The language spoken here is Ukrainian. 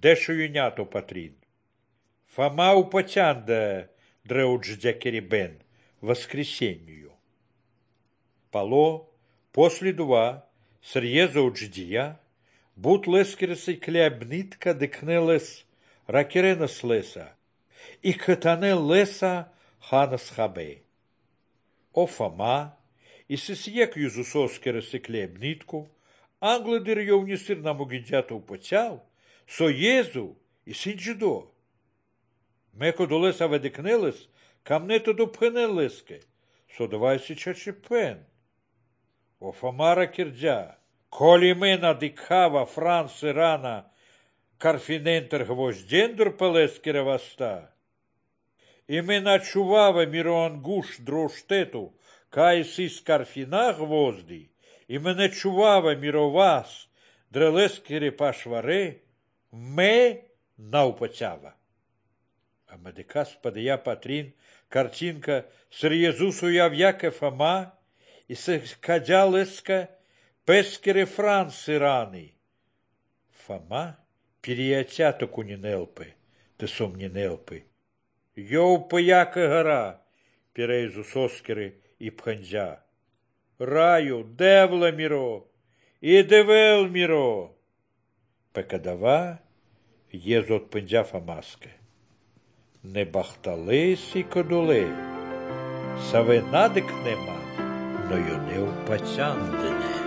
дешуюнято патрин. Фома употянда дреудждя керебен воскресенью. Пало, после дува, срьеза удждия, бут лескересей клябнитка декнелес ракеренас леса, и катане леса ханас хабе. О Фома, и сесьек юзусоскересей клябнитку, англедер йовнисир намугидято употял, со езу и сидждо. Меко до леса ведекнелес, камнето до пхене леске, со двайси чаче пен. О Фомара кирдя, коли мена дикхава Франц рана карфинентер гвоздендер пелескере васта, и мена чувава мироангуш дроштету, кай сис карфина гвозди, и мене чувава мировас дрелескере пашваре, ме наупотява. А медекас падея патрин, картинка с Иезусу явяке Фома, и с кадя леска пескере Францы раны. Фома переятято кунинелпы, те сомнинелпы. Йоупы яка гора, переизусоскере и пханзя. Раю, девла миро, и девел миро. Пекадава, езот пензя Фомаске. Не бахталеси кодоле, саве надекнема, но й не упацяндене.